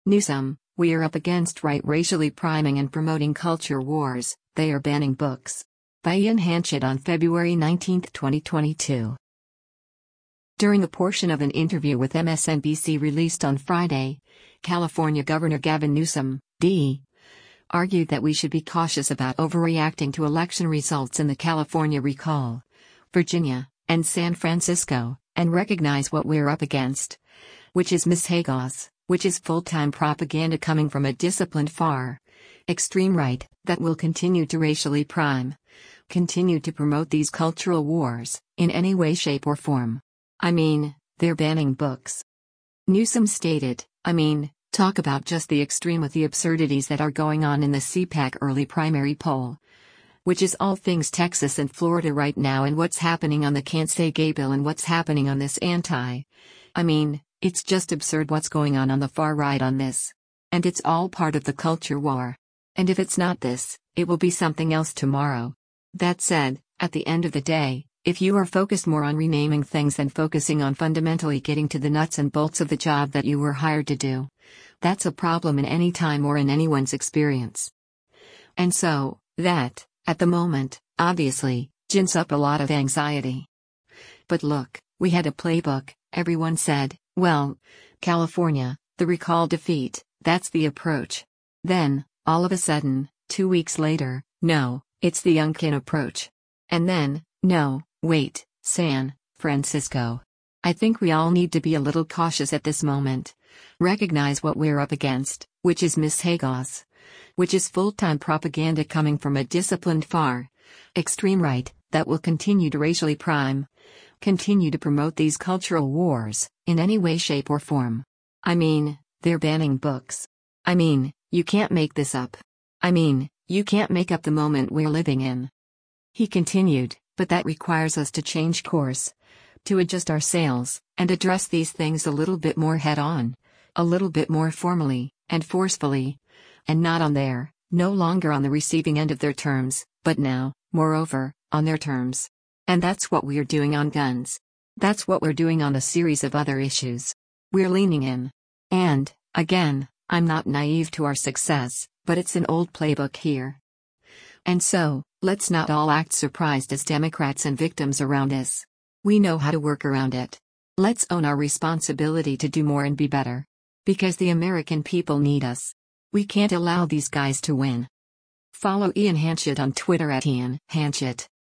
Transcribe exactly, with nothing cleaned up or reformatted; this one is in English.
Newsom, we are up against right racially priming and promoting culture wars, they are banning books. By Ian Hanchett on February nineteenth, twenty twenty-two. During a portion of an interview with M S N B C released on Friday, California Governor Gavin Newsom, D. argued that we should be cautious about overreacting to election results in the California recall, Virginia, and San Francisco, and recognize what we're up against, which is mishegas, which is full-time propaganda coming from a disciplined far extreme right that will continue to racially prime, continue to promote these cultural wars, in any way, shape, or form. I mean, they're banning books. Newsom stated, I mean, talk about just the extreme with the absurdities that are going on in the C PAC early primary poll, which is all things Texas and Florida right now, and what's happening on the Can't Say Gay bill and what's happening on this anti. I mean, it's just absurd what's going on on the far right on this. And it's all part of the culture war. And if it's not this, it will be something else tomorrow. That said, at the end of the day, if you are focused more on renaming things than focusing on fundamentally getting to the nuts and bolts of the job that you were hired to do, that's a problem in any time or in anyone's experience. And so, that, at the moment, obviously, gins up a lot of anxiety. But look, we had a playbook, everyone said, well, California, the recall defeat, that's the approach. Then, all of a sudden, two weeks later, no, it's the Youngkin approach. And then, no, wait, San Francisco. I think we all need to be a little cautious at this moment. Recognize what we're up against, which is mishegas, which is full-time propaganda coming from a disciplined far extreme right that will continue to racially prime, continue to promote these cultural wars, in any way, shape, or form. I mean, they're banning books. I mean, you can't make this up. I mean, you can't make up the moment we're living in. He continued, but that requires us to change course, to adjust our sails, and address these things a little bit more head-on, a little bit more formally, and forcefully, and not on their, no longer on the receiving end of their terms, but now, moreover, on their terms. And that's what we're doing on guns. That's what we're doing on a series of other issues. We're leaning in. And, again, I'm not naive to our success, but it's an old playbook here. And so, let's not all act surprised as Democrats and victims around us. We know how to work around it. Let's own our responsibility to do more and be better. Because the American people need us. We can't allow these guys to win. Follow Ian Hanchett on Twitter at Ian Hanchett.